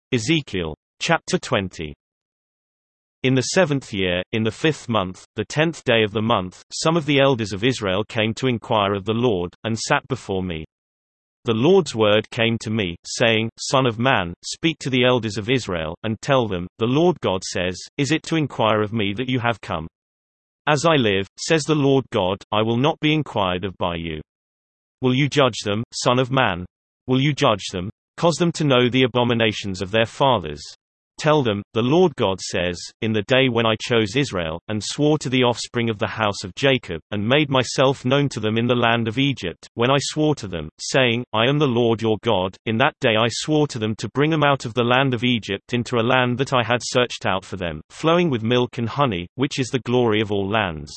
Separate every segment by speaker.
Speaker 1: Ezekiel. Chapter 20. In the 7th year, in the 5th month, the 10th day of the month, some of the elders of Israel came to inquire of the Lord, and sat before me. The Lord's word came to me, saying, Son of man, speak to the elders of Israel, and tell them, The Lord God says, Is it to inquire of me that you have come? As I live, says the Lord God, I will not be inquired of by you. Will you judge them, son of man? Will you judge them? Cause them to know the abominations of their fathers. Tell them, the Lord God says, In the day when I chose Israel, and swore to the offspring of the house of Jacob, and made myself known to them in the land of Egypt, when I swore to them, saying, I am the Lord your God, in that day I swore to them to bring them out of the land of Egypt into a land that I had searched out for them, flowing with milk and honey, which is the glory of all lands.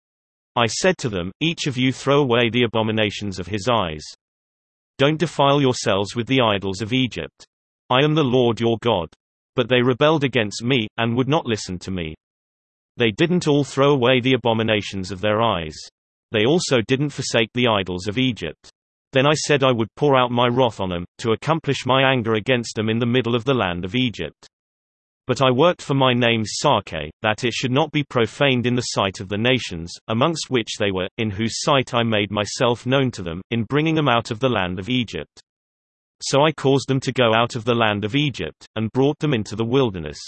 Speaker 1: I said to them, Each of you throw away the abominations of his eyes. Don't defile yourselves with the idols of Egypt. I am the Lord your God. But they rebelled against me, and would not listen to me. They didn't all throw away the abominations of their eyes. They also didn't forsake the idols of Egypt. Then I said I would pour out my wrath on them, to accomplish my anger against them in the middle of the land of Egypt. But I worked for my name's sake, that it should not be profaned in the sight of the nations, amongst which they were, in whose sight I made myself known to them, in bringing them out of the land of Egypt. So I caused them to go out of the land of Egypt, and brought them into the wilderness.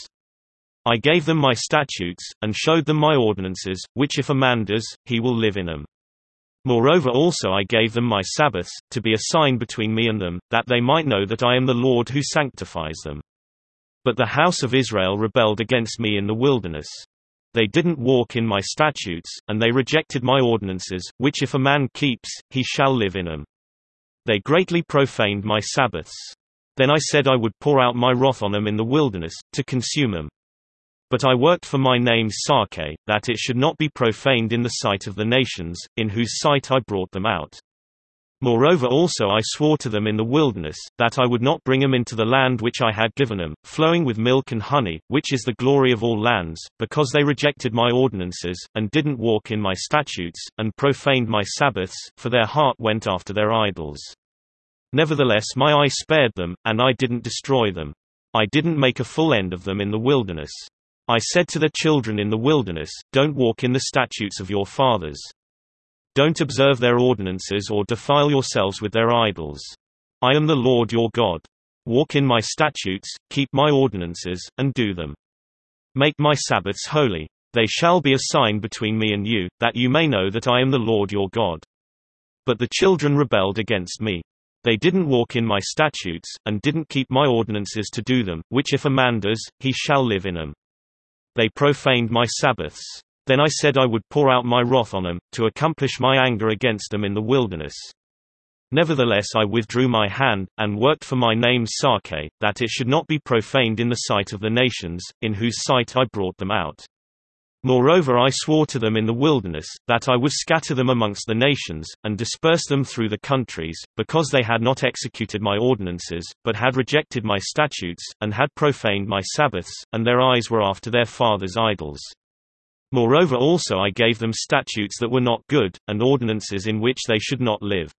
Speaker 1: I gave them my statutes, and showed them my ordinances, which if a man does, he will live in them. Moreover also I gave them my Sabbaths, to be a sign between me and them, that they might know that I am the Lord who sanctifies them. But the house of Israel rebelled against me in the wilderness. They didn't walk in my statutes, and they rejected my ordinances, which if a man keeps, he shall live in them. They greatly profaned my Sabbaths. Then I said I would pour out my wrath on them in the wilderness, to consume them. But I worked for my name's sake, that it should not be profaned in the sight of the nations, in whose sight I brought them out. Moreover also I swore to them in the wilderness, that I would not bring them into the land which I had given them, flowing with milk and honey, which is the glory of all lands, because they rejected my ordinances, and didn't walk in my statutes, and profaned my Sabbaths, for their heart went after their idols. Nevertheless my eye spared them, and I didn't destroy them. I didn't make a full end of them in the wilderness. I said to the children in the wilderness, Don't walk in the statutes of your fathers. Don't observe their ordinances or defile yourselves with their idols. I am the Lord your God. Walk in my statutes, keep my ordinances, and do them. Make my Sabbaths holy. They shall be a sign between me and you, that you may know that I am the Lord your God. But the children rebelled against me. They didn't walk in my statutes, and didn't keep my ordinances to do them, which if a man does, he shall live in them. They profaned my Sabbaths. Then I said I would pour out my wrath on them, to accomplish my anger against them in the wilderness. Nevertheless I withdrew my hand, and worked for my name's sake, that it should not be profaned in the sight of the nations, in whose sight I brought them out. Moreover I swore to them in the wilderness, that I would scatter them amongst the nations, and disperse them through the countries, because they had not executed my ordinances, but had rejected my statutes, and had profaned my Sabbaths, and their eyes were after their fathers' idols. Moreover also I gave them statutes that were not good, and ordinances in which they should not live.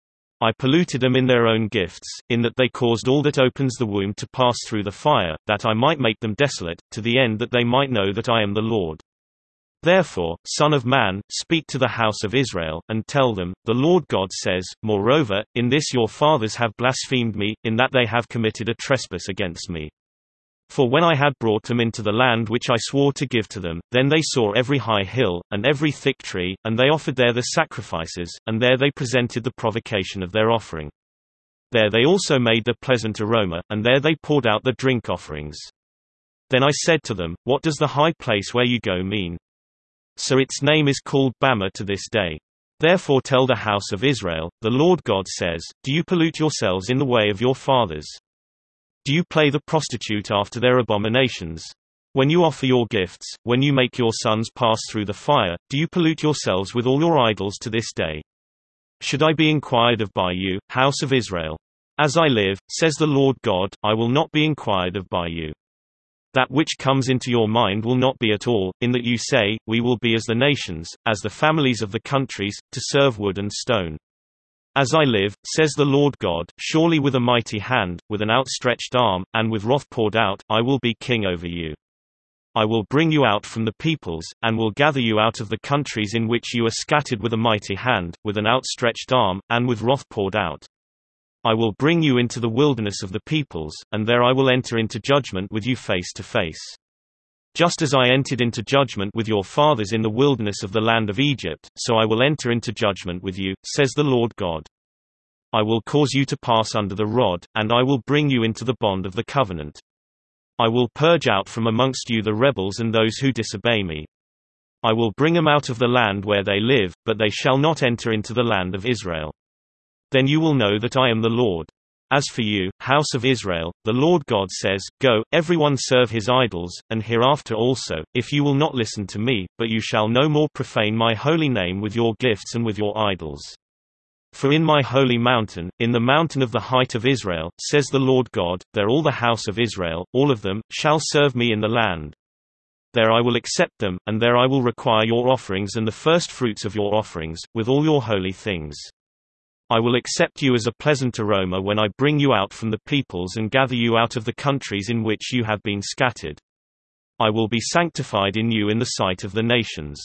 Speaker 1: I polluted them in their own gifts, in that they caused all that opens the womb to pass through the fire, that I might make them desolate, to the end that they might know that I am the Lord. Therefore, Son of man, speak to the house of Israel, and tell them, The Lord God says, Moreover, in this your fathers have blasphemed me, in that they have committed a trespass against me. For when I had brought them into the land which I swore to give to them, then they saw every high hill, and every thick tree, and they offered there the sacrifices, and there they presented the provocation of their offering. There they also made the pleasant aroma, and there they poured out the drink offerings. Then I said to them, What does the high place where you go mean? So its name is called Bamah to this day. Therefore tell the house of Israel, The Lord God says, Do you pollute yourselves in the way of your fathers? Do you play the prostitute after their abominations? When you offer your gifts, when you make your sons pass through the fire, do you pollute yourselves with all your idols to this day? Should I be inquired of by you, house of Israel? As I live, says the Lord God, I will not be inquired of by you. That which comes into your mind will not be at all, in that you say, We will be as the nations, as the families of the countries, to serve wood and stone. As I live, says the Lord God, surely with a mighty hand, with an outstretched arm, and with wrath poured out, I will be king over you. I will bring you out from the peoples, and will gather you out of the countries in which you are scattered with a mighty hand, with an outstretched arm, and with wrath poured out. I will bring you into the wilderness of the peoples, and there I will enter into judgment with you face to face. Just as I entered into judgment with your fathers in the wilderness of the land of Egypt, so I will enter into judgment with you, says the Lord God. I will cause you to pass under the rod, and I will bring you into the bond of the covenant. I will purge out from amongst you the rebels and those who disobey me. I will bring them out of the land where they live, but they shall not enter into the land of Israel. Then you will know that I am the Lord. As for you, house of Israel, the Lord God says, Go, everyone serve his idols, and hereafter also, if you will not listen to me, but you shall no more profane my holy name with your gifts and with your idols. For in my holy mountain, in the mountain of the height of Israel, says the Lord God, there all the house of Israel, all of them, shall serve me in the land. There I will accept them, and there I will require your offerings and the firstfruits of your offerings, with all your holy things. I will accept you as a pleasant aroma when I bring you out from the peoples and gather you out of the countries in which you have been scattered. I will be sanctified in you in the sight of the nations.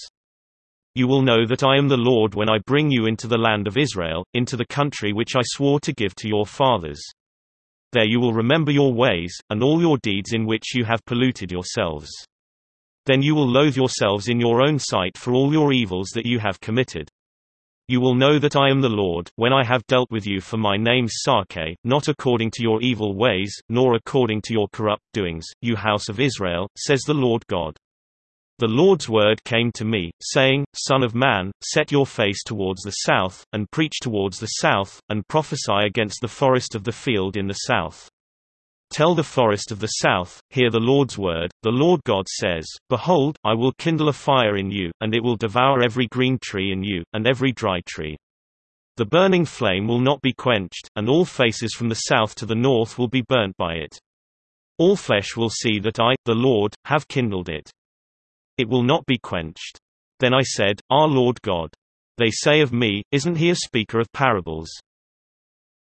Speaker 1: You will know that I am the Lord when I bring you into the land of Israel, into the country which I swore to give to your fathers. There you will remember your ways, and all your deeds in which you have polluted yourselves. Then you will loathe yourselves in your own sight for all your evils that you have committed. You will know that I am the Lord, when I have dealt with you for my name's sake, not according to your evil ways, nor according to your corrupt doings, you house of Israel, says the Lord God. The Lord's word came to me, saying, Son of man, set your face towards the south, and preach towards the south, and prophesy against the forest of the field in the south. Tell the forest of the south, hear the Lord's word, the Lord God says, Behold, I will kindle a fire in you, and it will devour every green tree in you, and every dry tree. The burning flame will not be quenched, and all faces from the south to the north will be burnt by it. All flesh will see that I, the Lord, have kindled it. It will not be quenched. Then I said, Our Lord God. They say of me, Isn't he a speaker of parables?